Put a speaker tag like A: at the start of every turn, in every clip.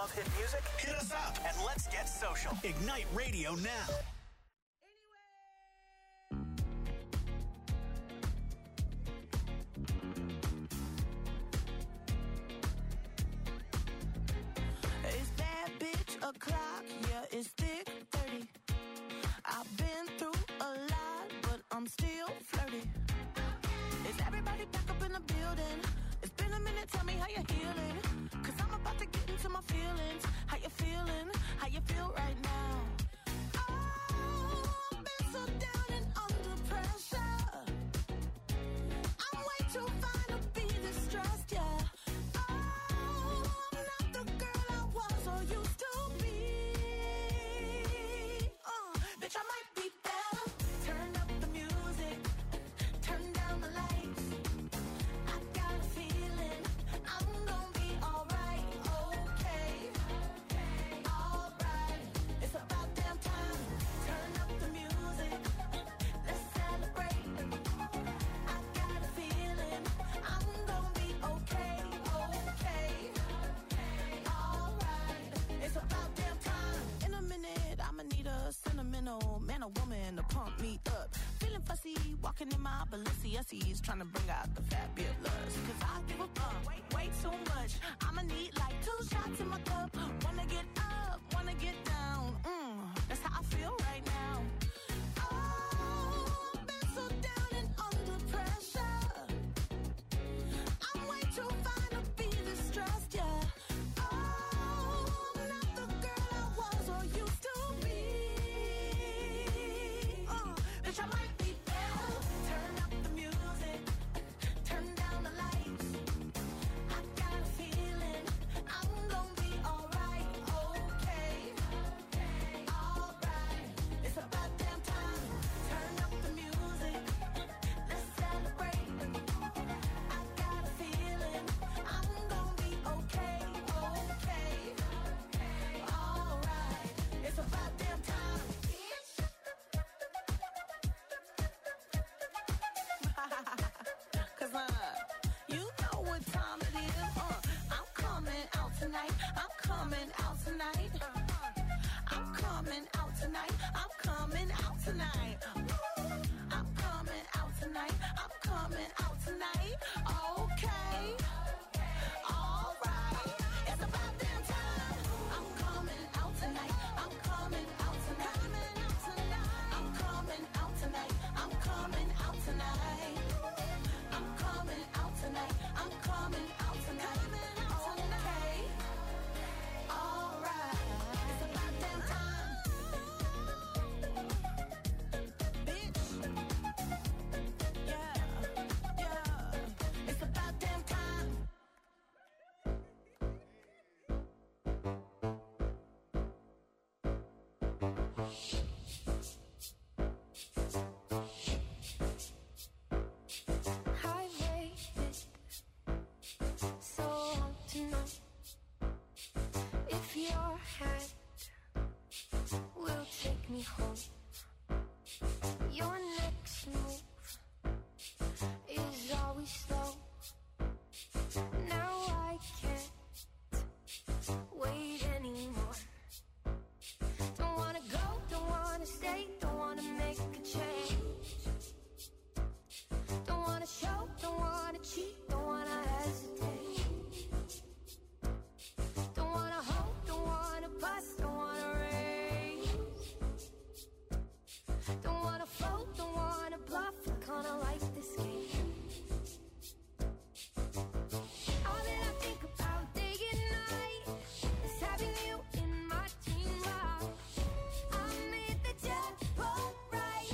A: Love hit music? Hit us up and let's get social. Ignite Radio now.
B: It's bad bitch o'clock, yeah, it's thick 30. I've been through a lot, but I'm still flirty. Is everybody back up in the building? It's been a minute, tell me how you're healing. Cause I'm about to get into my feelings. How you feeling? How you feel right now? Oh, I've been so down and under pressure. I'm way too fine to be distressed, yeah. Bitch, I might be better. Turn up the music, turn down the lights. I got a feeling I'm gonna be alright, okay, alright. It's about damn time. Turn up the music, let's celebrate. I got a feeling I'm gonna be okay, alright. It's about damn time. In a minute, I'ma need a sentimental man or woman to pump me up. Feeling fussy, walking in my Balenciennes, trying to bring out the fabulous. Cause I give a fuck way too much. I'ma need like 2 shots in my cup. Wanna get up, wanna get down. That's how I feel right now. Oh, I've been so down and under pressure. I'm way too fine to be distressed, yeah. I might be better. Turn up the music, turn down the lights. I got a feeling I'm gonna be alright, okay, alright. It's about damn time. Turn up the music, let's celebrate. I got a feeling I'm gonna be okay, alright. It's about damn time. Cause you know what time it is. I'm coming out tonight. I'm coming out tonight. I'm coming out tonight. I'm coming out tonight. I'm coming out tonight. I'm coming out tonight. Okay. Alright. It's about damn time. I'm coming out tonight. I'm coming out tonight. I'm coming out tonight. I'm coming out tonight. I'm coming out tonight. I'm coming out tonight. Okay. Alright. It's about damn time. Bitch. Yeah. Yeah. It's about damn time.
C: I waited so long to know if your hand will take me home. Your next move is always slow. Now I can't wait anymore. Don't wanna go, don't wanna stay, don't wanna make a change. Don't wanna show, don't wanna cheat, don't wanna hesitate. Don't wanna hope, don't wanna bust, don't wanna raise. Don't wanna float, don't wanna bluff, I kinda like this game. All that I think about day and night is having you in my dream life. I made the jackpot right.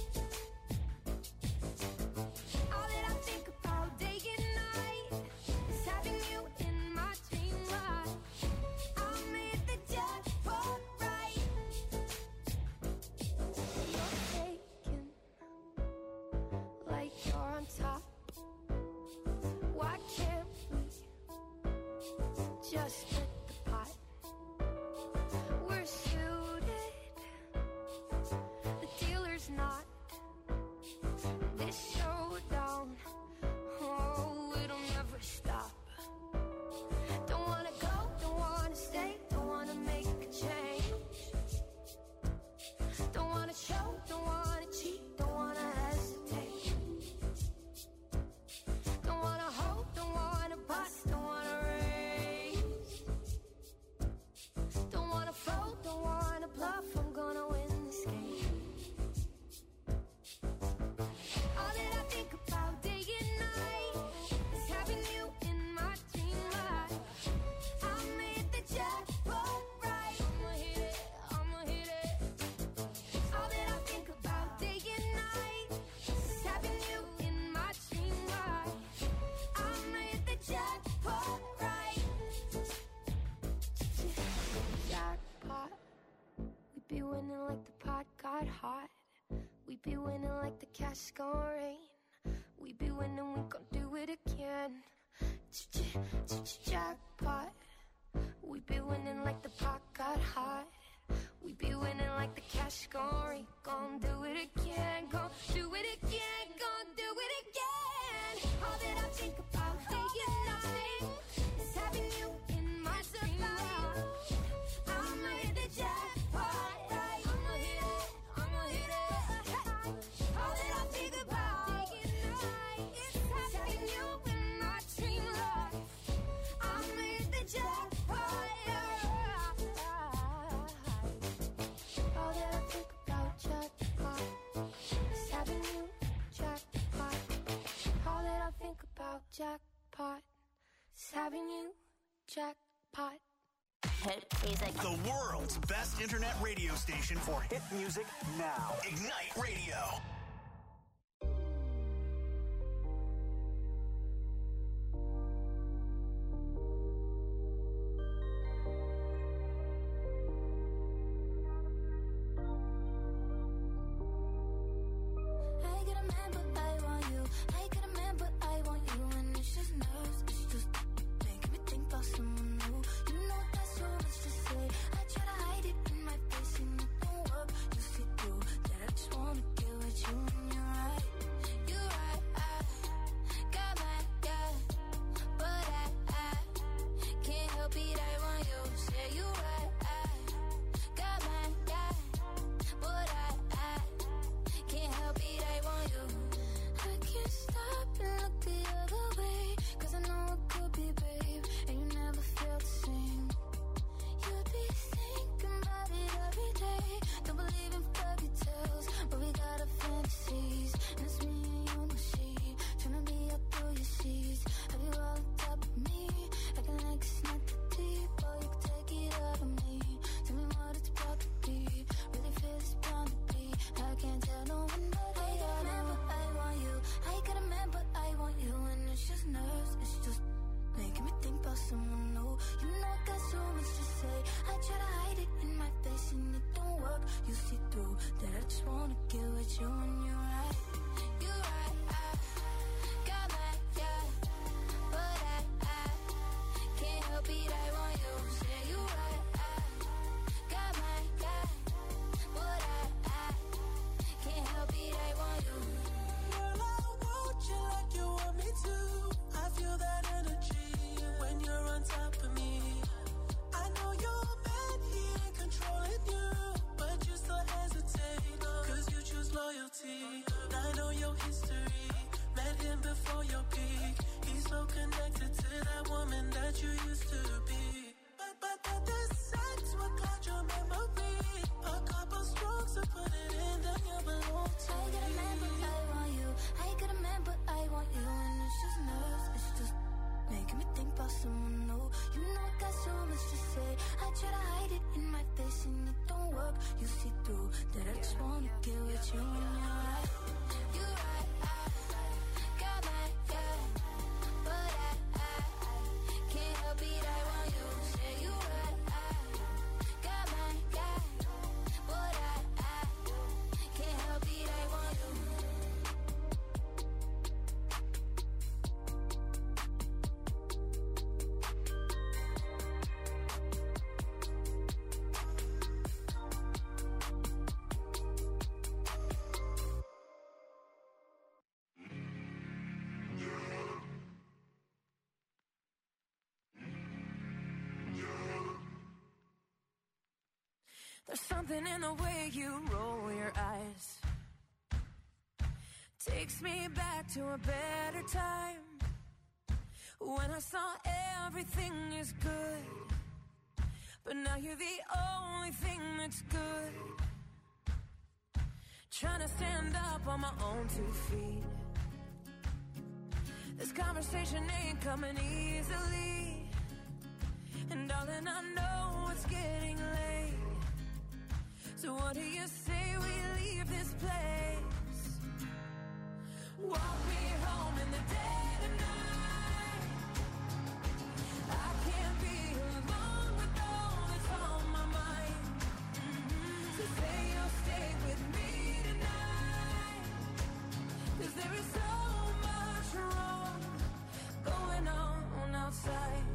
C: All that I think about day and night is having you in my dream life. I made the jackpot right. You're taken like you're on top. Why can't we just split the pot? We're suited, the dealer's not. This showdown, oh, it'll never stop. Don't wanna go, don't wanna stay, be winning like the pot got hot. We be winning like the cash gon' rain. We be winning, we gon' do it again. Jackpot. We be winning like the pot got hot. We be winning like the cash gon' rain. Gon' do it again, gon' do it again, gon' do it again. All that I think about day and night is having you in my supply. I'ma hit the jackpot, right? I'ma hit it, I'ma hit it. All that I think about day and night is having you in my dream life. I'ma hit the jackpot, all that I think about jackpot is having you jackpot. All that I think about jackpot is having you jackpot.
A: The world's best internet radio station for hit music now. Ignite Radio.
C: I get a man, but I want you. I get a man, but I want you. And it's just nerves, it's just making me think about someone new. You know I got so much to say. I try to hide it in my face and it don't work. You see through that I just wanna get with you. And you're right, you're right. I got my guy, but I can't help it. I want you. Say you're right. I got my guy, but I can't help it, I want you. I can't stop and look the other way, 'cause I know it could be, babe, and you never felt the same. You'd be thinking about it every day. Don't believe in fairy tales, but we got our fantasies. And it's me and you, no she, tryna be up through your sheets. Have you all on top of me, acting like it's not that deep, or you could take it out of me. Tell me what it's about to be, really feel it's bound to be. I can't tell no one, but I got a man, but I want you. I got a man, but I want you. And it's just nerves, it's just making me think about someone new. You know I got so much to say. I try to hide it in my face and it don't work. You see through that I just wanna get with you. And you're right, you're right. I got my guy, but I can't help it, I want you. Say you're right. I got my guy, but I can't help it, I want you.
D: Girl, I want you like you want me to. I feel that energy when you're on top of me. I know you're bad, he ain't controlling you, but you still hesitate, 'cause you choose loyalty. I know your history, met him before your peak. He's so connected to that woman that you used to be. But the sex will cloud your memory. A couple strokes to put it in, then you belong to
C: I got a man, but I want you. I got a man, but I want you. And it's just nerves, it's just making me think about someone new. You know I got so much to say. I try to hide it in my face and it don't work. You see through that I just wanna get with you. And you're right, you're right. I got my guy, but I can't help it, I want you. Say you're right. I got my guy, but I can't help it, I want you. There's something in the way you roll your eyes, takes me back to a better time, when I saw everything is good, but now you're the only thing that's good. Trying to stand up on my own 2 feet. This conversation ain't coming easily, and darling, I know it's getting late. So what do you say we leave this place? Walk me home in the dead of night. I can't be alone with all that's on my mind. So
B: stay with me tonight? 'Cause there is so much wrong going on outside.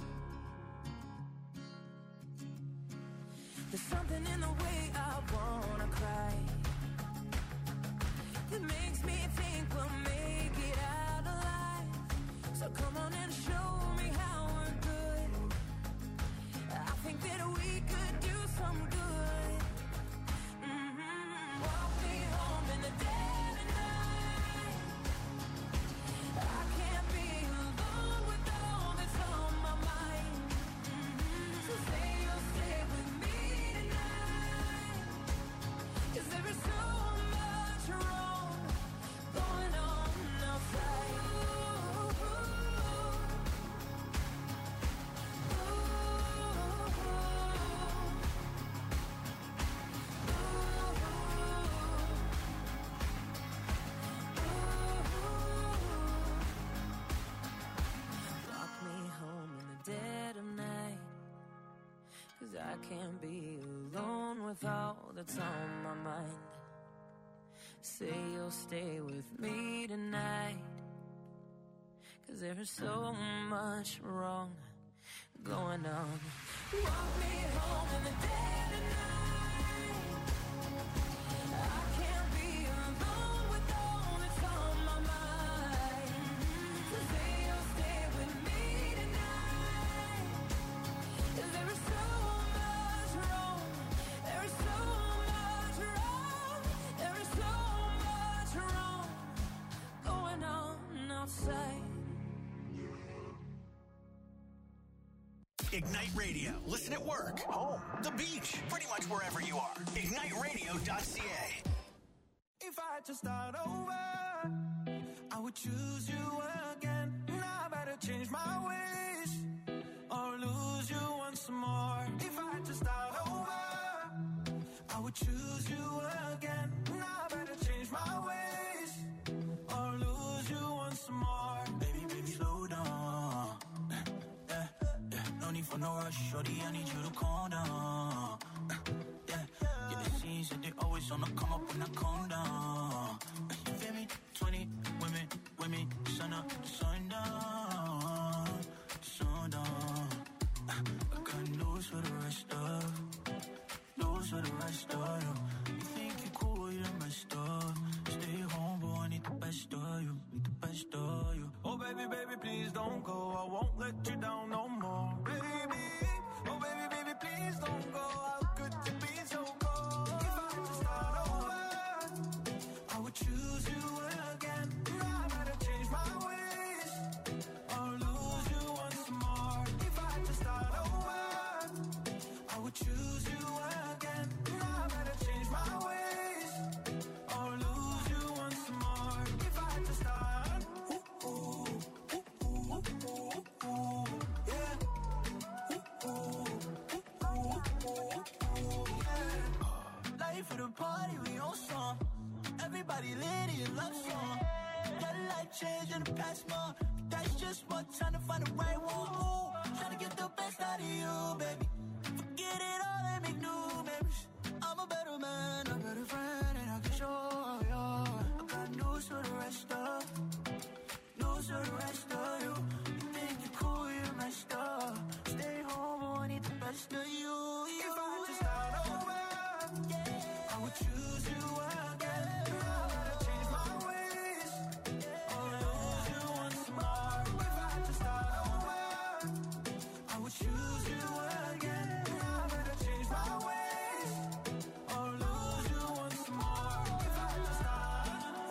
B: There's something in the way I wanna cry that makes me think we'll make it out alive. So come on and show me how we're good. I think that we could do some good. Walk me home in the dead of night. I can't be alone with all that's on my mind. So say you'll stay with me tonight. 'Cause there is so much wrong going on outside. Lock me home in the dead of night. 'Cause I can't be alone with all that's on my mind. Say you'll stay with me tonight. 'Cause there is so much wrong going on. Walk me home in the dead of night. I can't be alone with all that's on my mind. So say you'll stay with me tonight. 'Cause there is so much wrong. There is so much wrong. There is so much wrong going on outside.
A: Ignite Radio. Listen at work, home, the beach, pretty much wherever you are. IgniteRadio.ca.
D: If I had to start over, I would choose you again. Now I better change my ways or lose you once more. If I had to start over, I would choose you again. Now I better change my ways or lose you once more. Baby, slow down. No need for no rush, shorty, I need you to calm down. Get the scenes that they always on the come up when I calm down. You feel me? 20 women, sun up, sundown, sundown. I got news for the rest of you. You think you're cool, you're messed up. Stay home, but I need the best of you, Oh baby, please don't go. I won't let you down no more. Baby, oh baby, please don't go. How could you be so cold? If I had to start over, I would choose you again. Now I better change my ways or lose you once more. If I had to start over, I would choose you again. Now I better change my ways or lose you once more. If I had to start, life of the party, we on song. Everybody lit in love song. Got a life change in the past month. That's just one time to find the right one. Ooh, trying to get the best out of you, baby. Forget it all and make new memories. I'm a better man, a better friend, and I can show you. I got news for the rest of you. You think you're cool, you're messed up. Stay home, but I need the best of you. If I had to start over, I would choose you again. I better change my ways or lose you once more. If I had to start over, I would choose you again. I better change my ways or lose you once more. If I had to start,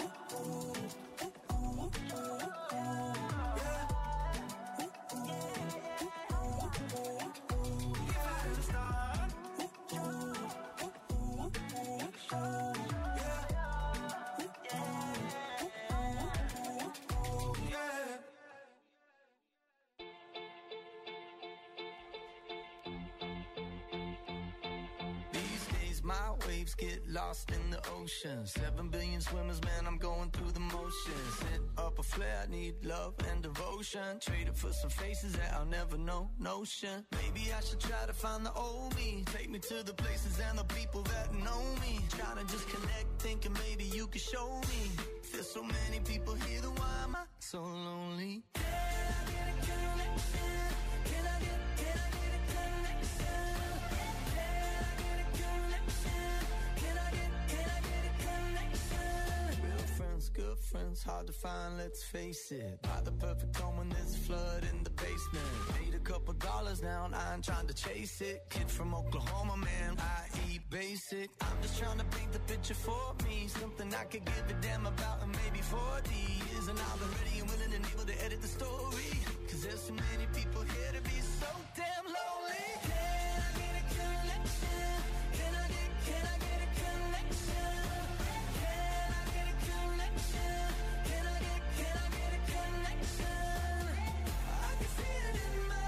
D: my waves get lost in the ocean. 7 billion swimmers, man, I'm going through the motions. Hit up a flare, I need love and devotion. Trade it for some faces that I'll never know, notion. Maybe I should try to find the old me. Take me to the places and the people that know me. Trying
E: wanna just connect, thinking maybe you could show me. There's so many people here, then why am I so lonely? Can I get a connection? Can I get a connection? Can I get a connection? Can I get a connection? Real friends, good friends, hard to find, let's face it. Buy the perfect home when there's a flood in the basement. Made a couple dollars now and I ain't trying to chase it. Kid from Oklahoma, man, I eat basic. I'm just trying to paint the picture for me, something I could give a damn about in maybe 40 years. And I'll be ready and willing and able to edit the story, cause there's so many people here to be so damn lonely. Can I get a connection? Can I get a connection? Can I get a connection? Can I get a connection? I can see it in my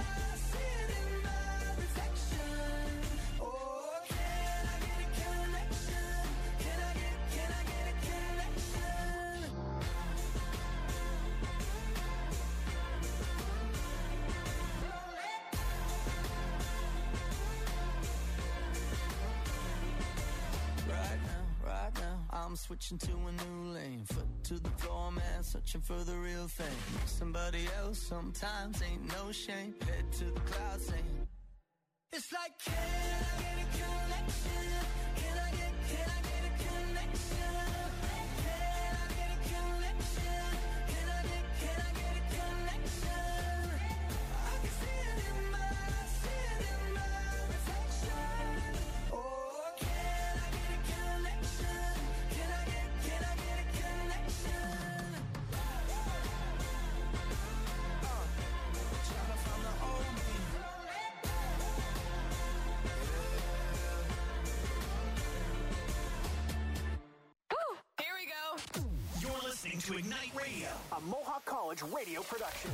E: reflection. Oh, can I get a connection? Can I get a connection? Right now, I'm switching to a new lane. Foot to the floor, man, searching for the real thing. Somebody else sometimes ain't no shame. Head to the clouds saying, it's like, can I get a connection? Can I get a connection? Can I get a connection? Can I get a connection? I can see it in my reflection. Oh, can I get a connection? Can I get a connection? Trying to find the old me.
B: Here we go.
A: You're listening to Ignite Radio, a Mohawk College radio production.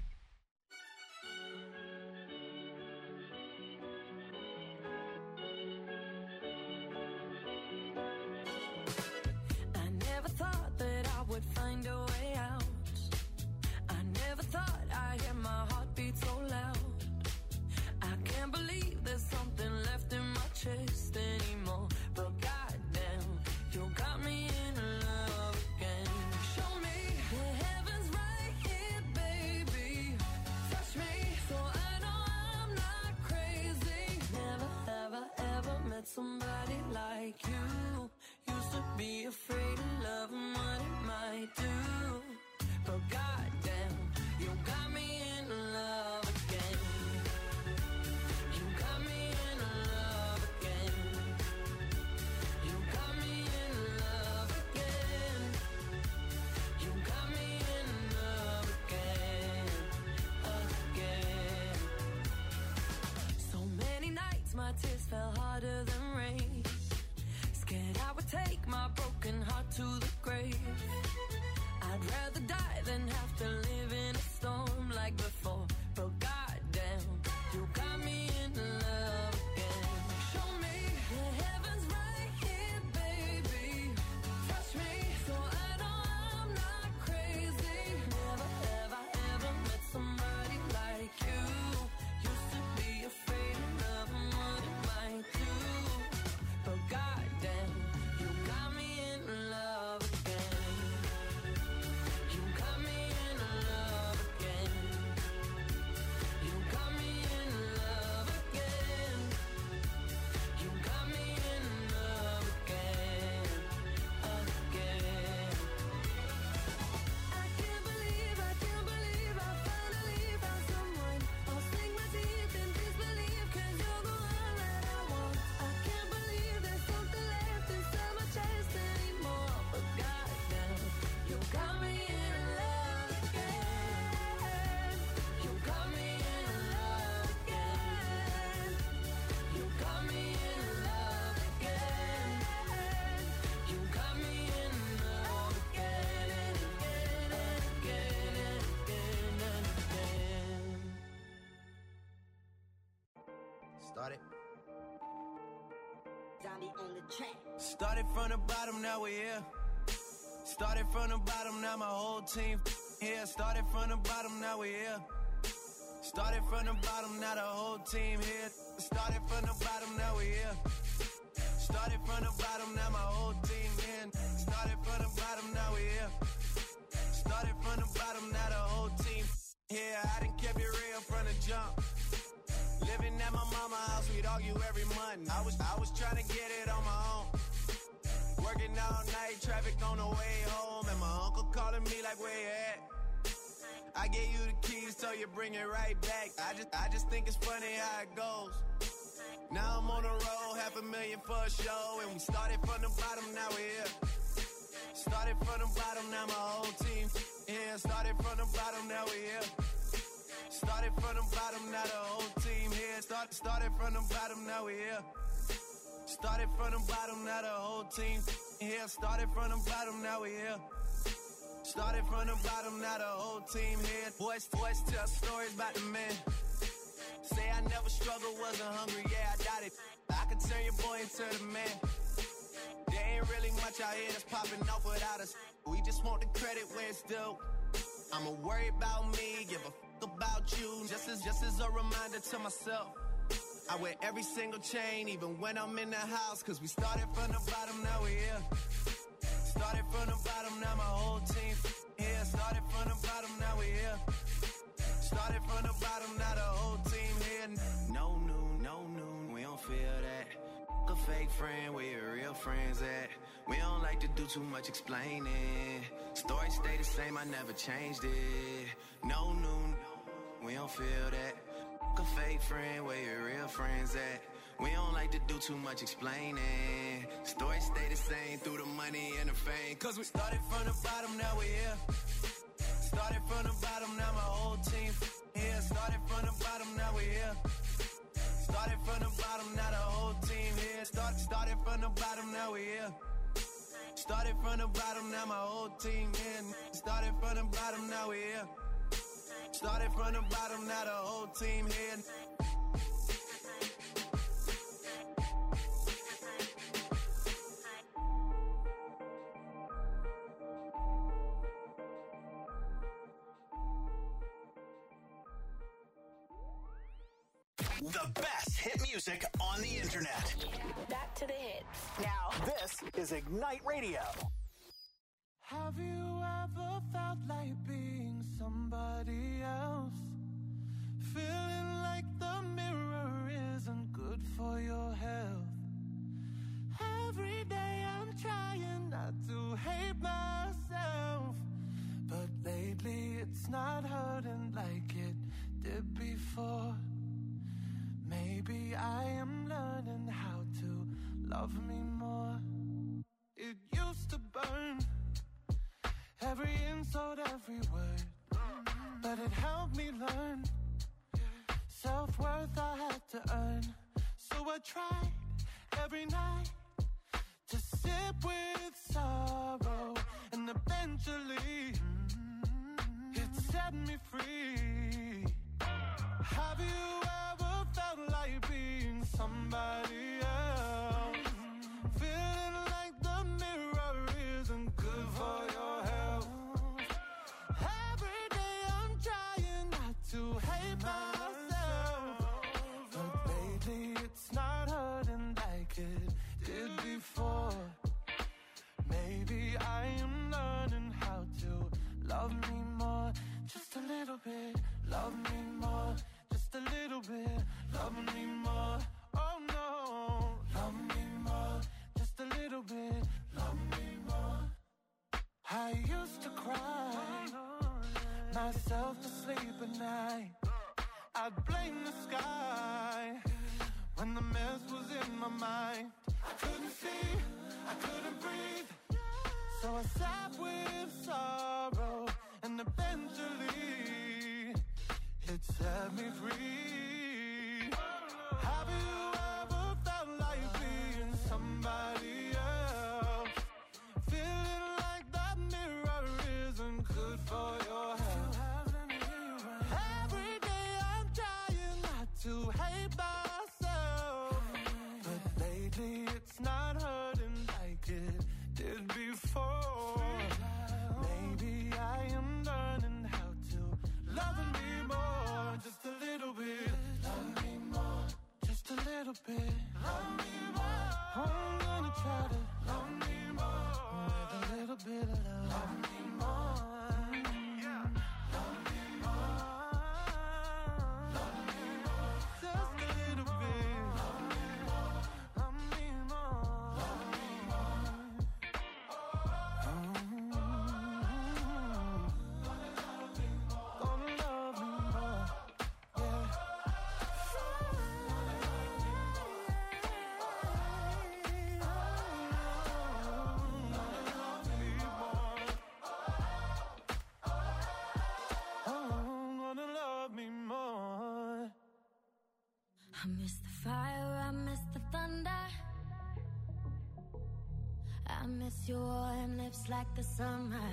B: I never thought that I would find a way out. I never thought I'd hear my heartbeat so loud. I can't believe there's something left in my chest anymore. But goddamn, you got me in love again. Show me the heavens right here, baby. Touch me so I know I'm not crazy. Never, ever, ever met somebody like you. Used to be afraid of love and what it might do. But goddamn, you got me in love again. You got me in love again. You got me in love again. You got me in love again. So many nights my tears fell harder than rain. Scared I would take my broken heart to the grave. I'd rather die than have to live in a storm like before. But goddamn, you got me in love again. Show me the heavens right here, baby. Touch me so I know I'm not crazy. Never, ever, ever met somebody like you. Used to be afraid of love and what it might do. But goddamn, you got me in love again. You got me in love again. You got me in love again. You got me in love again. I can't believe I finally found someone. I'll sink my teeth in disbelief, 'cause you're the one that I want. I can't believe there's something left inside my chest anymore. But goddamn, you got me in love again. You got me in love again. You got me in love again. You got me in love again and again and again and again and again.
E: Started.
F: Zombie on the track.
E: Started from the bottom, now we're here. Started from the bottom, now my whole team here. Started from the bottom, now we're here. Started from the bottom, now the whole team here. Started from the bottom, now we're here. Started from the bottom,
F: bottom, now my whole team in. Started from the bottom, now we here. Started from the bottom, now the whole team here. I done kept it real from the jump. Living at my mama's house, we'd argue every month. I was trying to get it on my own. Working all night, traffic on the way home, and my uncle calling me like, where you at? I gave you the keys, so you bring it right back. I just think it's funny how it goes. Now I'm on the road, $500,000 for a show, and we started from the bottom, now we're here. Started from the bottom, now my whole team here. Started from the bottom, now we're here. Started from the bottom, now the whole team here. Started from the bottom, now we're here. Started from the bottom, now the whole team here. Started from the bottom, now we're here. Started from the bottom, now the whole team here. Boys tell stories about the man. Say I never struggled, wasn't hungry, yeah, I doubt it. I could turn your boy into the man. There ain't really much out here that's popping off without us. We just want the credit where it's due. I'ma worry about me, give a fuck about you. Just as a reminder to myself. I wear every single chain, even when I'm in the house. Cause we started from the bottom, now we're here. Started from the bottom, now my whole team here. Started from the bottom, now we're here. Started from the bottom, now the whole team here. No noon, we don't feel that. A fake friend, where your real friends at? We don't like to do too much explaining. Story stay the same, I never changed it. No noon, we don't feel that. A fake friend, where your real friends at? We don't like to do too much explaining. Story stay the same through the money and the fame. Cause we started from the bottom, now we're here. Started from the bottom, now my whole team here. Started from the bottom, now we're here. Started from the bottom, now the whole team here. Started from the bottom, now we're here. Started from the bottom, now my whole team here. Started from the bottom, now we're here. Started from the bottom, now the whole team here.
A: The best hit music on the internet.
B: Back to the hits.
A: Now, this is Ignite Radio.
D: Have you ever felt like being somebody else? Feeling like the mirror isn't good for your health. Every day I'm trying not to hate myself, but lately it's not hurting like it did before. Maybe I am learning how to love me more. It used to burn, every insult, every word, but it helped me learn. Self-worth I had to earn. So I tried every night to sip with sorrow, and eventually it set me free. Have you ever felt like being somebody else? Feeling like the mirror isn't good for your health. Every day I'm trying not to hate myself, but lately it's not hurting like it did before. Maybe I am learning how to love me more. Just a little bit, love me more. Just a little bit, love me more. Oh no, love me more. Just a little bit, love me more. I used to cry myself to sleep at night. I'd blame the sky when the mess was in my mind. I couldn't see, I couldn't breathe, so I sat with sorrow, and eventually it set me free. Have you ever felt like being somebody else? Feeling like that mirror isn't good for your health. Every day I'm trying not to hate myself, but lately it's not hurting like it did before. Maybe I am learning how to love me more. Just a little bit.
C: I miss the fire, I miss the thunder. I miss your warm lips like the summer.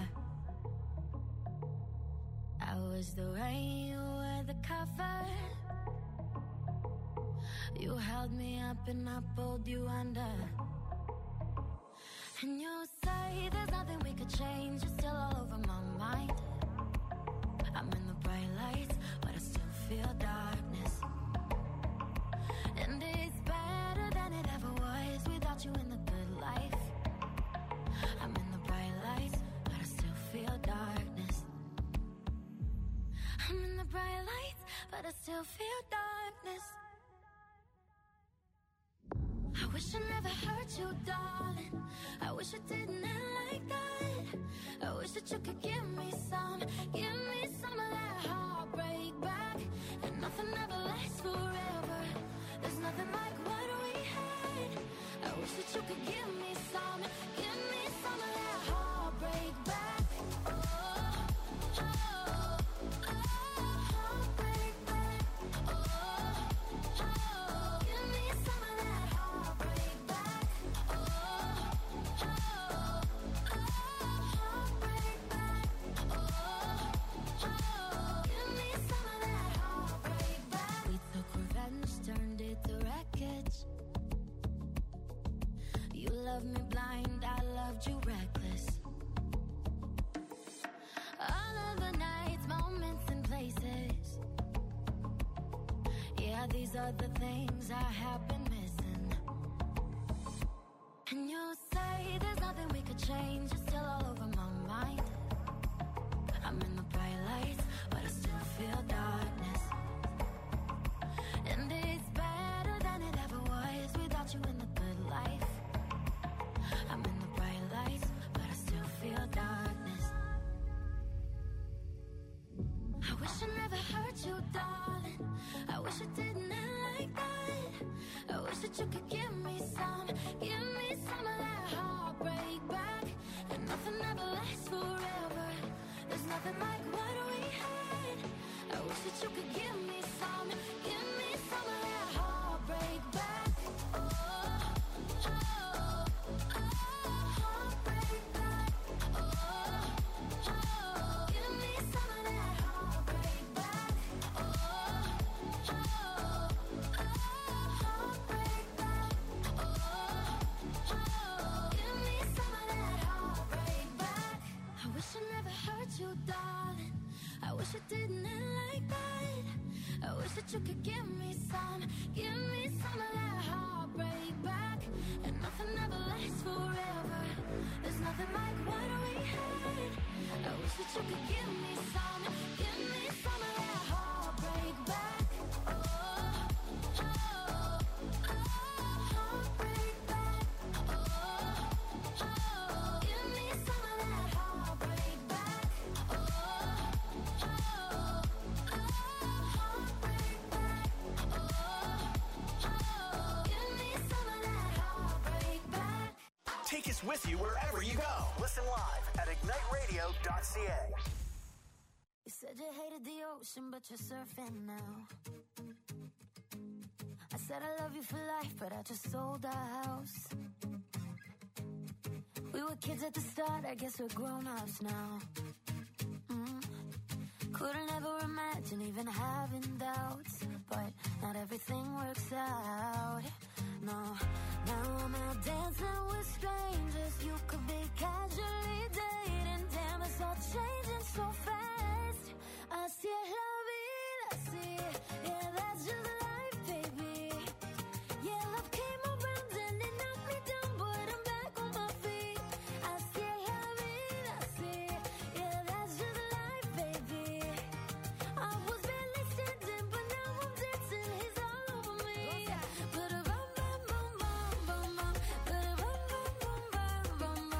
C: I was the rain, you were the cover. You held me up and I pulled you under. And you say there's nothing we could change. You're still all over my mind. I'm in the bright lights, but I still feel darkness. And it's better than it ever was without you in the good life. I'm in the bright lights, but I still feel darkness. I'm in the bright lights, but I still feel darkness. I wish I never hurt you, darling. I wish I didn't end like that. I wish that you could give me some of that heartbreak back. And nothing ever lasts forever. There's nothing like what we had. I wish that you could give me some of that heartbreak back. Heartbreak back. Give me some of that heartbreak back. Heartbreak back. Give me some of that heartbreak back. We took revenge, turned it to wreckage. You loved me blind, I loved you reckless. All of the nights, moments and places. Yeah, these are the things I have been missing. And you say there's nothing we could change. You're still all over my mind. I'm in the bright lights, but I still feel darkness. And it's better than it ever was without you in the good life. I'm in the bright lights, but I still feel darkness. I wish I never hurt you, darling. I wish I didn't end like that. I wish that you could give me some of that heartbreak back. And nothing ever lasts forever. There's nothing like what we had. I wish that you could give me some of that heartbreak back. Heartbreak back. Give me some of that heartbreak back. Heartbreak back. Give me some of that heartbreak back. I wish I never hurt you, darling. I wish it didn't end like that. I wish that you could give me some of that heartbreak back. And nothing ever lasts forever. There's nothing like what we had. I wish that you could give me some of that heartbreak back. Heartbreak back. Give me some of that heartbreak back. Heartbreak back. Give me some of that heartbreak back.
A: Take us with you wherever you go. Listen live at igniteradio.ca.
C: You said you hated the ocean, but you're surfing now. I said I love you for life, but I just sold our house. We were kids at the start, I guess we're grown-ups now. Couldn't ever imagine even having doubts, but not everything works out. No, now I'm out dancing with strangers. You could be casually dating. Damn, it's all changing so fast. Así es la vida, así. Yeah, that's just life, baby. Yeah, love came around and it knocked me down, but I'm back on my feet. Así es la vida, así. Yeah, that's just life, baby. I was barely standing, but now I'm dancing. He's all over me. But bum bum bum bum bum bum. But bum bum bum bum bum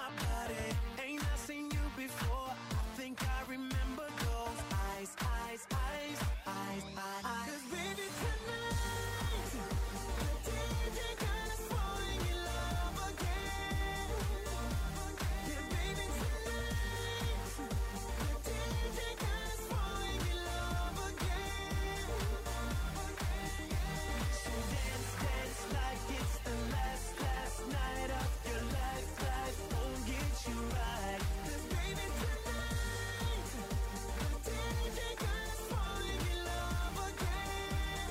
F: my body. Ain't I seen you before? I think I remember those eyes, eyes, eyes, eyes, eyes. 'Cause baby tonight, the DJ got us falling in love again. Yeah, baby tonight, the DJ got us falling in love again. So dance, dance like it's the last night of your life. Life won't get you right. 'Cause baby tonight, the DJ got us falling in love again.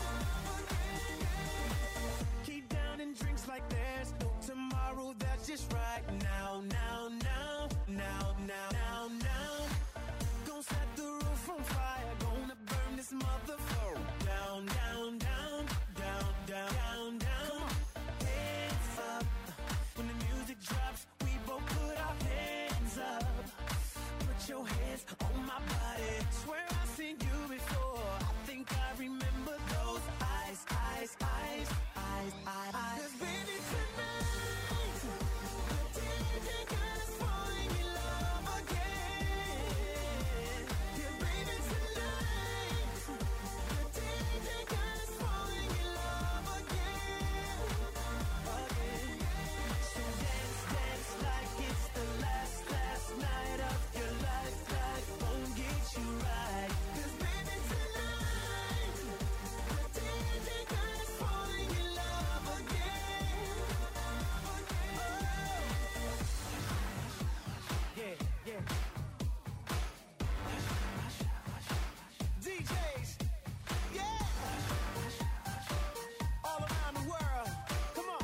F: Keep downing drinks like there's no tomorrow. That's just right now, now, now, now, now, now, now. Gonna set the roof on fire. Gonna burn this motherfucker down, down, down, down, down, down, down. Hands up. When the music drops, we both put our hands up. Put your hands on my body. Swear I've seen you before. I think I remember those eyes, eyes, eyes, eyes, eyes. 'Cause baby tonight, the DJ got us falling in love again. Yeah, baby tonight, the DJ got us falling in love again. Again. So dance, dance like it's the last night of your life. Life won't get you right. 'Cause baby tonight, the DJ got us falling in love again. Yeah, yeah. DJs, yeah. All around the world, come on.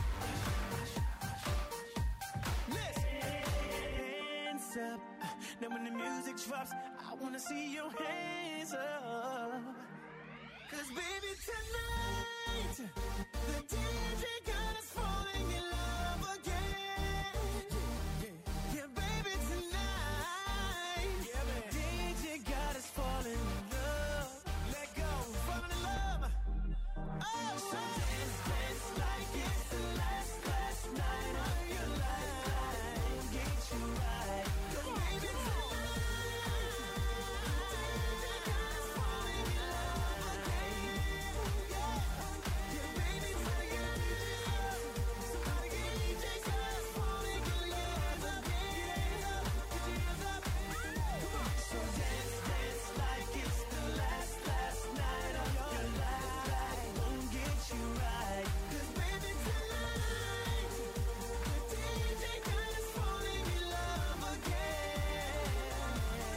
F: Listen. Hands up. Now when the music drops, I wanna see your hands up. 'Cause baby tonight, the DJ got us falling in love again. Yeah, baby tonight, the DJ got us falling in love. Let go, falling in love. Oh, so dance, dance like it's the last night of your life. Get you right. 'Cause baby tonight, the DJ got us falling in love again. Yeah, yeah, baby tonight, somebody get DJ got us falling in love again. Get your hands up. Come on. So dance, dance like it's the last night of your life. Won't get you right. 'Cause baby tonight, the DJ got us falling in love again.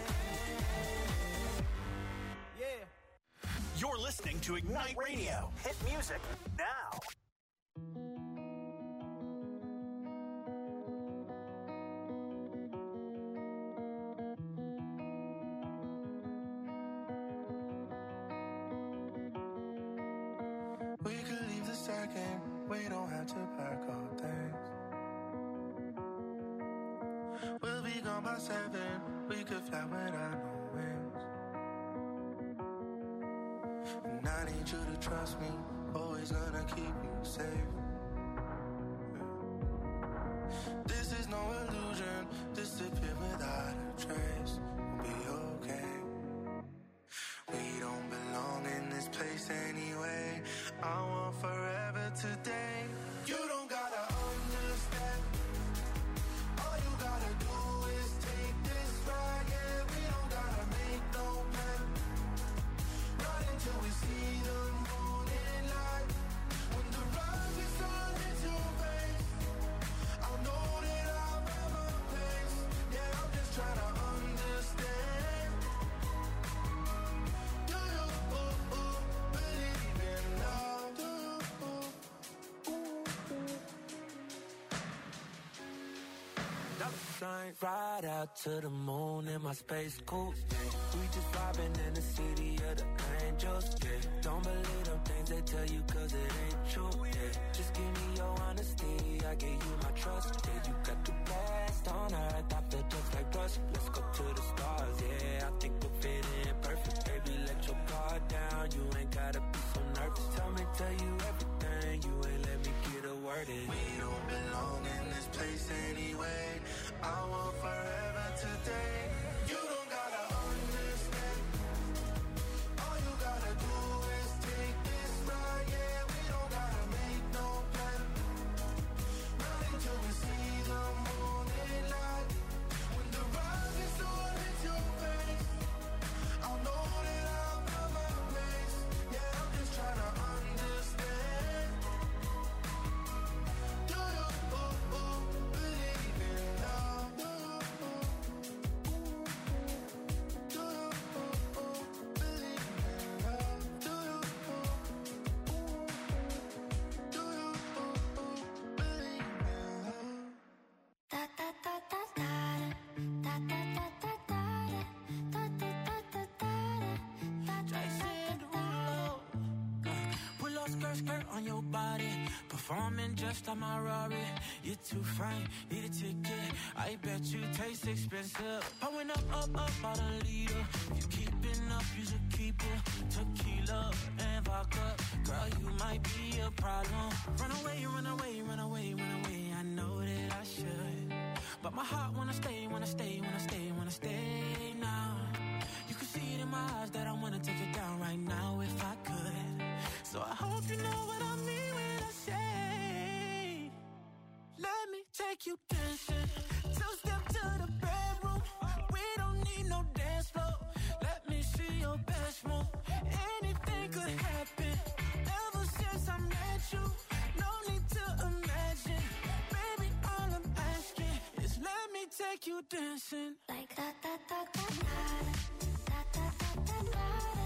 F: Yeah.
A: You're listening to Ignite Radio. Hit music now.
G: We could leave the second, we don't have to pack our things. We'll be gone by 7, we could fly without no wings. And I need you to trust me, always gonna keep you safe. This is no illusion, disappear without a trace. We'll be okay. We don't belong in this place anyway. I want forever today. You don't gotta understand. All you gotta do is take this ride. Yeah, we don't gotta make no plan. Run until we see the morning light. When the rising sun hits your face, I'll know that I'll have a place. Yeah, I'm just trying to understand. Do you believe in love? Do
H: Flying right out to the moon in my space coupe. We just vibing in the city of the angels. Yeah, don't believe them things they tell you 'cause it ain't true. Yeah, just give me your honesty, I give you my trust. Yeah, you got the best on earth, I feel just like rust. Let's go to the stars. Yeah, I think we'll fit in perfect. Baby, let your guard down. You ain't gotta be so nervous. Tell you everything. You ain't let me get a word in.
G: We don't belong in this place anyway.
H: on your body, performing just like my Rari. You're too fine, need a ticket. I bet you taste expensive. Pouring up, about a liter. If you keeping up, you should keep it. Tequila and vodka, girl, you might be a problem. Run away, run away, run away, run away. I know that I should, but my heart wanna stay, wanna stay, wanna stay, wanna stay now. You can see it in my eyes that I wanna take it down right now if I could. So I hope you know what I mean when I say, let me take you dancing. Two-step to the bedroom. We don't need no dance floor. Let me see your best move. Anything could happen. Ever since I met you, no need to imagine. Baby, all I'm asking is let me take you dancing.
C: Like da da da da da da da da da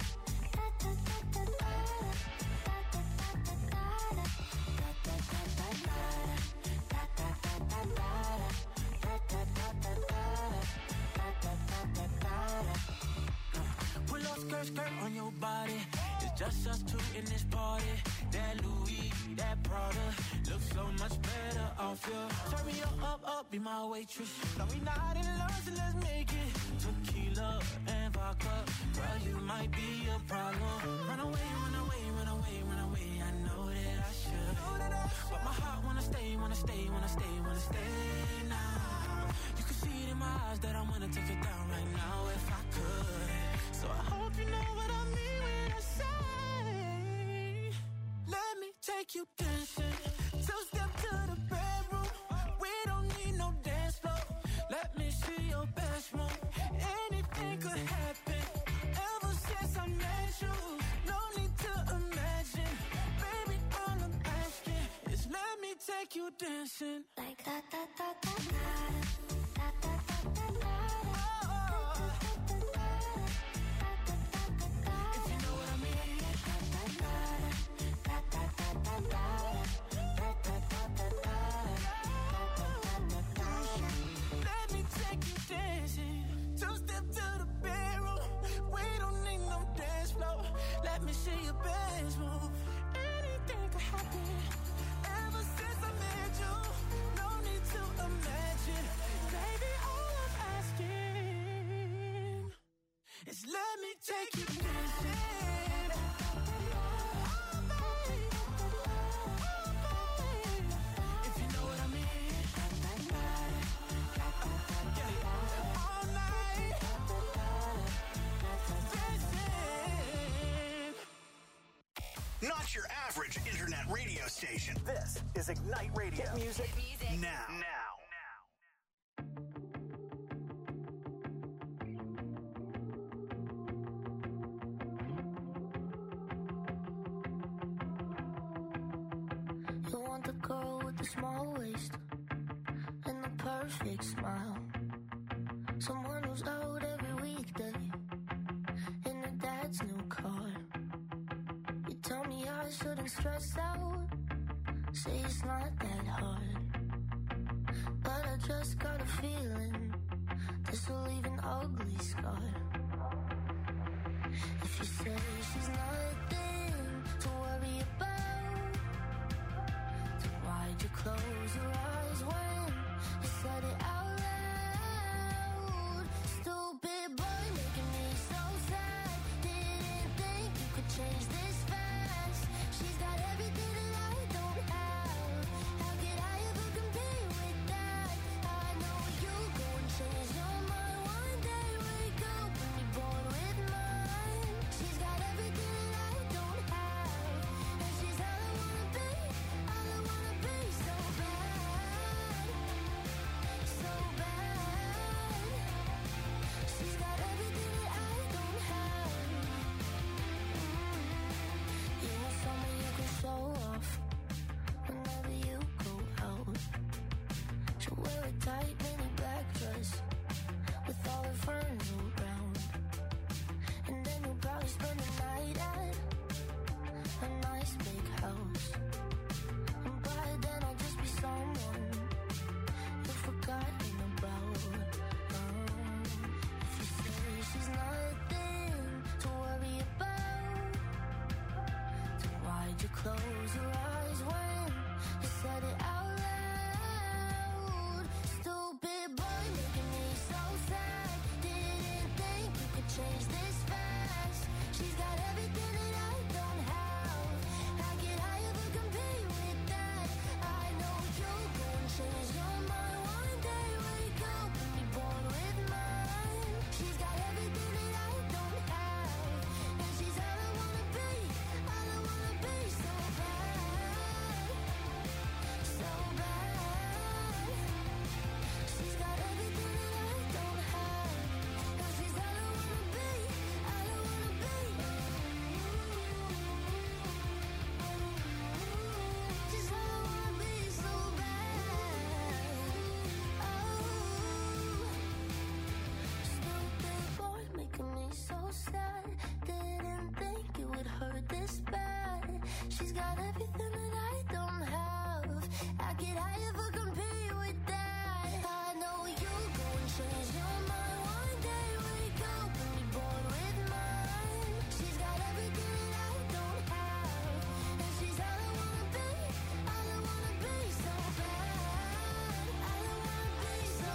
H: Pull up skirt on your body. It's just us two in this party. That Louis, that Prada looks so much better off you. Turn me up, be my waitress. No, we not in love, so let's make it. Tequila and vodka, girl, you might be a problem. Run away, run away, run away, run away. I know that I should, but my heart wanna stay, wanna stay, wanna stay, wanna stay now. You can see it in my eyes that I wanna take it down right now if I could. So I hope you know what I mean when I say, let me take you dancing. Two-step to the bedroom. We don't need no dance floor. Let me see your best move. Anything could happen. Ever since I met you, no need to imagine. Baby, all I'm asking is let me take you dancing.
C: like da da da da da da da da da.
H: If you know what I mean. Let me take you dancing. Two-step to the bedroom. We don't need no dance floor. Let me see your best move. Anything could happen. Ever since I met you, no need to imagine. Baby, all I'm asking is let me take you dancing. If you know what I mean. All night. Dancing.
A: Not your average internet radio station. This is Ignite Radio. Hit music now.
C: You want the girl with the small waist and the perfect smile. Someone who's out every weekday in her dad's new car. You tell me I shouldn't stress out, say it's not that hard. But I just got a feeling this will leave an ugly scar. If you say she's nothing to worry about, then why'd you close your eyes when you said it out loud? Stupid boy making me so sad. Didn't think you could change this fast. She's got everything that I don't have. How could I ever compare with that? I know you go and change your mind one day. Wake up and be born with mine. She's got everything that I don't have, and she's all I wanna be so bad. Close your eyes when you said it out loud. Stupid boy making me so sad. Didn't think you could change this fast. She's got everything that I don't have. How could I ever compete with that? I know you'll go and change your mind one day. Wake up and be born with mine. She's got everything that I don't have, and she's all I wanna be. All I wanna be so bad, so bad. She's got everything that I don't have, and she's all I wanna be. All I wanna be. She's all I wanna be so bad. Stupid boy making me so sad. Didn't think it would hurt this bad. She's got everything that I don't have. How could I ever compete with that? I know you'll go and change your mind one day. Wake up and be born with mine. She's got everything that I don't have, and she's all I wanna be. All I wanna be so bad. All I wanna be so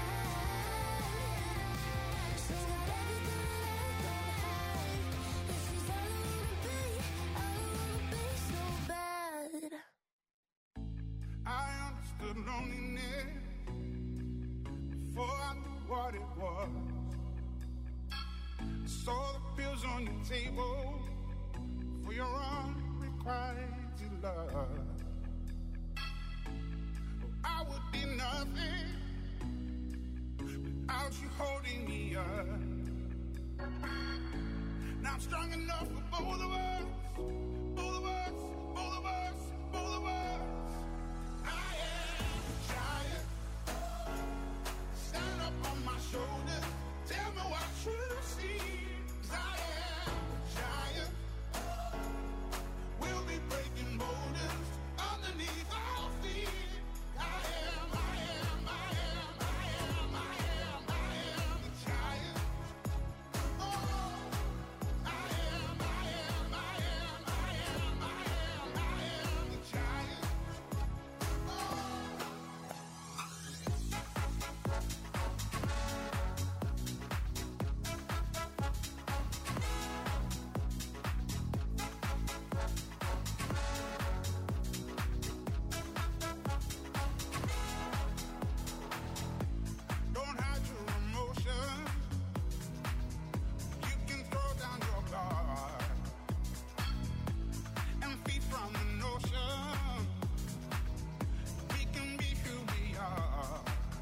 C: bad. She's got everything that I don't have, and she's all I wanna be. All I wanna be so bad.
I: I understood loneliness before I knew what it was. I saw the pills on your table for your unrequited love. I would be nothing without you holding me up. Now I'm strong enough for both of us, both of us, both of us, both of us. I am a giant. Stand up on my shoulders. Tell me what you see. 'Cause I am a giant. We'll be breaking boulders underneath our feet. I am, I am, I am, I am, I am, I am the giant. Oh, I am, I am, I am, I am, I am, I am the giant. Don't hide your emotions. You can throw down your guard and feed from the notion we can be who we are.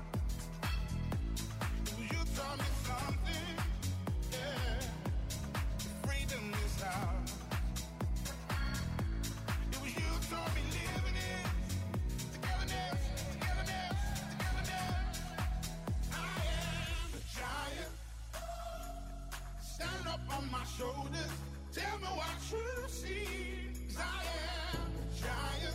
I: You taught me something, yeah. Freedom is out. It was you taught me living it. Togetherness, togetherness, togetherness. I am a giant. Stand up on my shoulders. Tell me what you see. 'Cause I am a giant.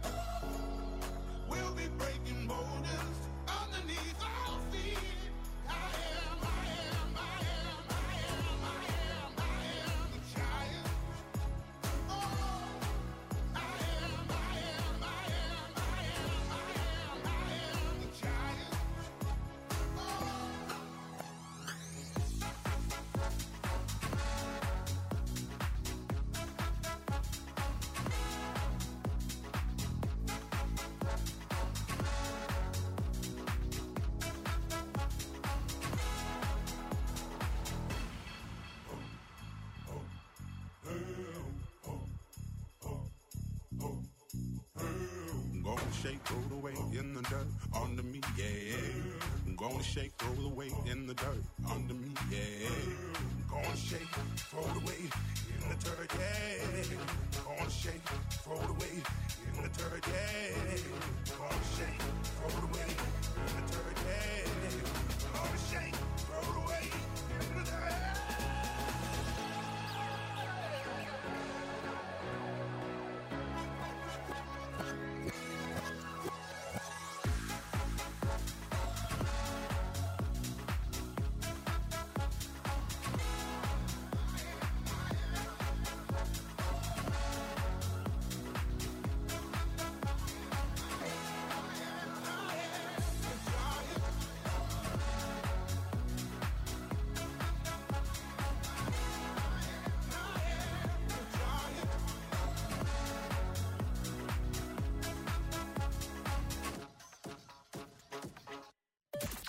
I: We'll be breaking boulders underneath our feet. I am, I am, I am, I am, I am, I am the giant. Oh, I am, I am, I am, I am, I am, I am the giant. Gonna shake, roll the weight in the dirt under me, yeah. Gonna shake, roll the weight in the dirt under me, yeah. Gonna shake, throw the weight in the dirt, yeah. Gonna shake, throw the weight in the dirt, yeah. Gonna shake, throw the weight in the dirt, yeah. Gonna shake, throw the weight in the dirt.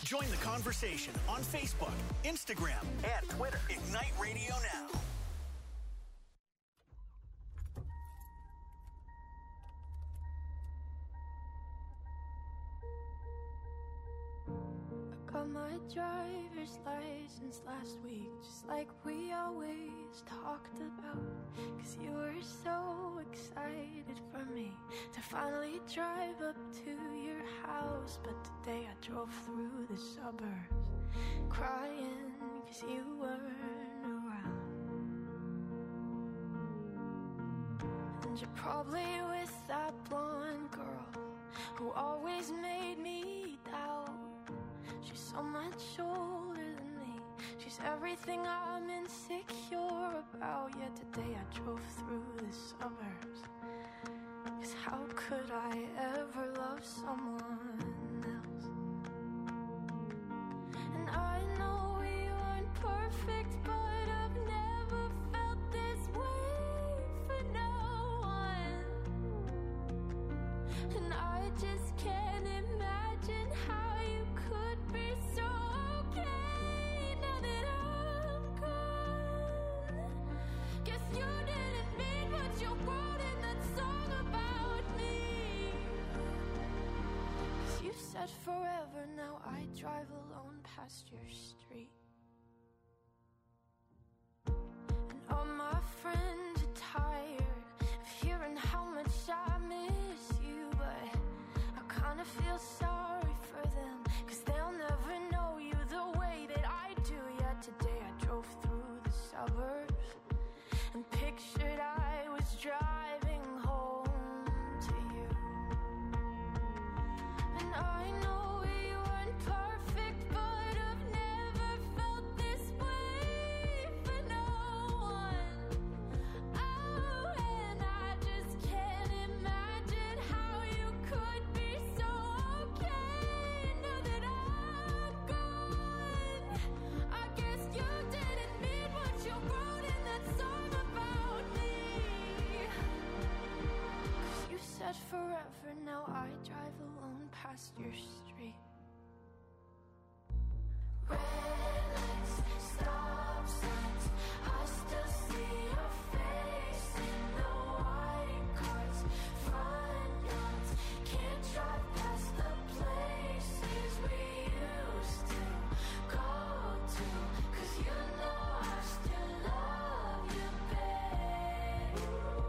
A: Join the conversation on Facebook, Instagram, and Twitter. Ignite Radio Now.
C: Got my driver's license last week, just like we always talked about. 'Cause you were so excited for me to finally drive up to your house. But today I drove through the suburbs crying 'cause you weren't around. And you're probably with that blonde girl who always made me doubt. She's so much older than me. She's everything I'm insecure about. Yet today I drove through the suburbs. 'Cause how could I ever love someone else? And I know we weren't perfect, but I've never felt this way for no one. And I just can't imagine how you could be so okay now that I'm gone. Guess you didn't mean what you wrote in that song about me. 'Cause you said forever, now I drive alone past your street. And all my friends are tired of hearing how much I miss you, but I kinda feel sorry for them, 'cause they'll never know you the way that I do. Yet today I drove through the suburbs and pictured I was driving home to you. And I know we weren't perfect, but I've never felt this way for no one. Oh, and I just can't imagine how you could be so okay now that I'm gone. I guess you didn't mean what you wrote in that song about me. 'Cause you said forever, now I drive alone past your street. Red lights, stop signs, I still see your face in the white cars, front yards. Can't drive past the places we used to go to, 'cause you know I still love you, babe.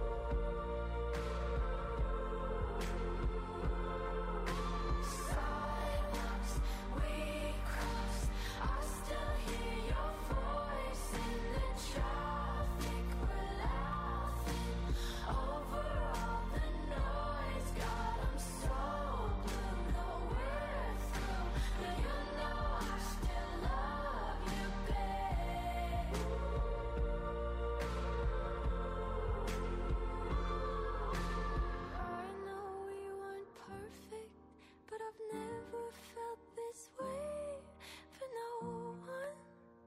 C: Sidewalks we crossed, I still hear your voice in the traffic. We're laughing over all the noise. God, I'm so blue, no we're through, but you know I still love you, babe. I know we weren't perfect, but I've never felt this way for no one.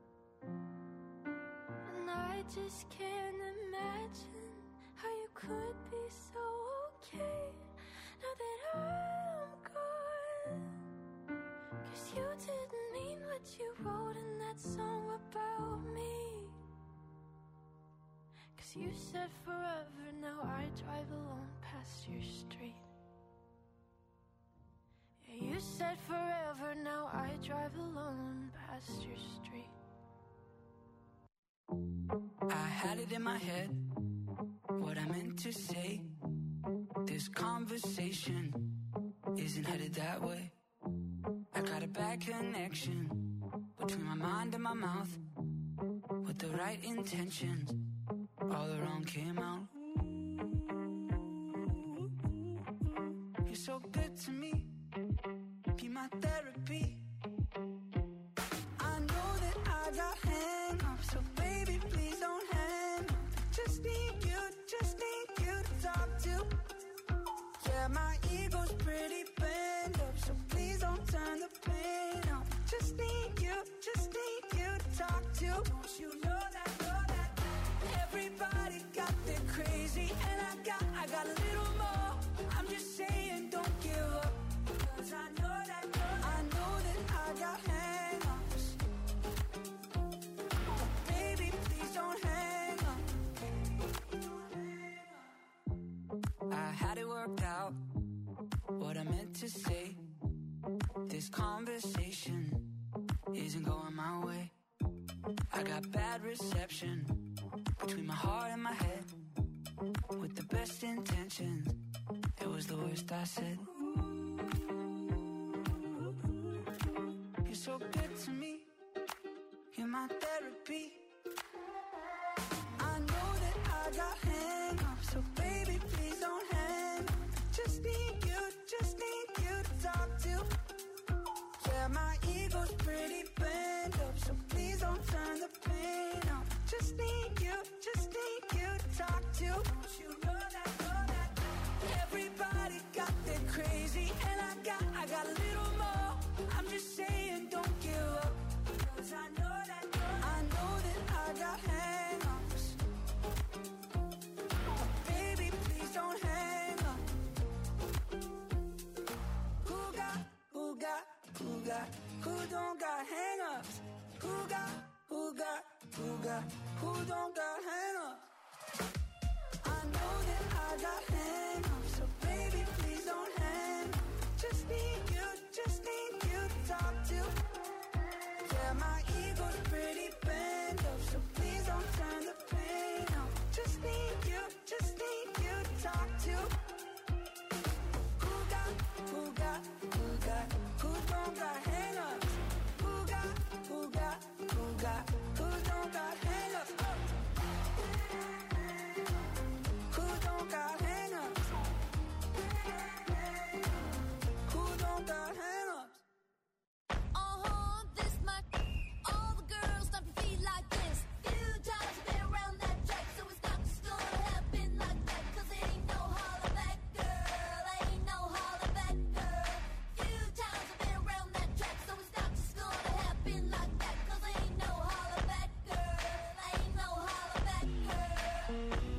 C: And I just can't imagine how you could be so okay now that I'm gone. 'Cause you didn't mean what you wrote in that song about me. 'Cause you said forever, now I drive alone past your street. Yeah, you said forever, now I drive alone past your street.
H: I had it in my head, what I meant to say. This conversation isn't headed that way. I got a bad connection between my mind and my mouth. With the right intentions, all the wrong came out. You're so good to me, be my therapy. I know that I got hang-ups, so baby, please don't hang up. Just need you to talk to. Yeah, my ego's pretty bent up, so please don't turn the pain up. Just need you to talk to. Don't you know that? Everybody got their crazy, and I got a little more. I'm just saying, don't give up, 'cause I know that I got to say this conversation isn't going my way. I got bad reception between my heart and my head. With the best intentions, it was the worst I said. You're so good to me, you're my therapy. I know that I got hang-ups, so baby, please don't hang up. Just need you to talk to. Yeah, my ego's pretty bent up, so please don't turn the pain up. Just need you to talk to. Don't you know that, everybody got their crazy, and I got a little more. I'm just saying, don't give up, 'cause I know that I got hang-ups. But baby, please don't hang up. Who don't got hang-ups? Who don't got hang-ups? I know that I got hang-ups, so baby, please don't hang up. Just need you to talk to. Yeah, my ego's pretty bent up, so please don't turn the pain up. Just need you to talk to. Who don't got hang-ups? Who don't got hang-ups? Who don't got hang-ups? Who don't got hang-ups?
C: This much. All the girls stop your feet like this. Few times I've been around that track, so it's not just gonna happen like that. 'Cause there ain't no holler back, girl. Ain't no holler back, girl. Few times I've been around that track, so it's not just gonna happen like that. 'Cause there ain't no holler back, girl. Ain't no holler back, girl.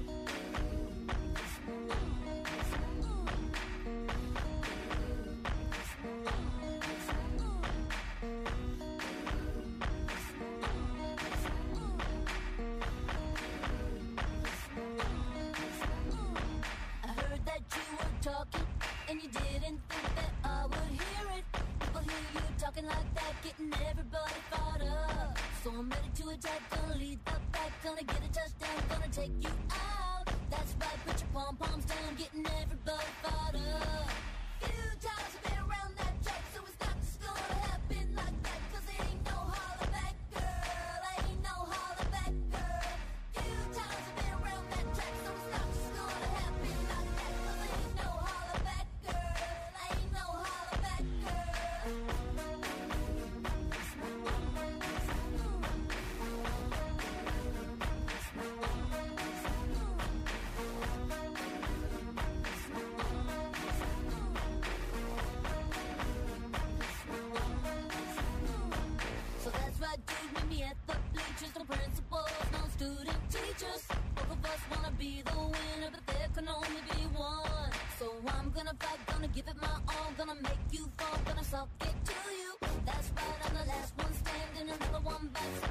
C: I heard that you were talking, and you didn't think that I would hear it. People hear you talking like that, getting everybody fired up. So I'm ready to attack, gonna lead the pack, gonna get a touchdown, gonna take you out. That's right, put your pom-poms down, getting everybody fired up. Few times I've been around that track, so it's not just gonna happen like that. 'Cause there ain't no holler back, girl. Ain't no holler back, girl. Few times I've been around that track, so it's not just gonna happen like that. 'Cause there ain't no holler back, girl. Ain't no holler back, girl. So that's right, dude, meet me at the bleachers. No principals, no student teachers. Both of us wanna be the winner, but there can only be one. So I'm gonna fight, gonna give it my all, gonna make you fall, gonna suck it to you. That's right, I'm the last one standing, another one bites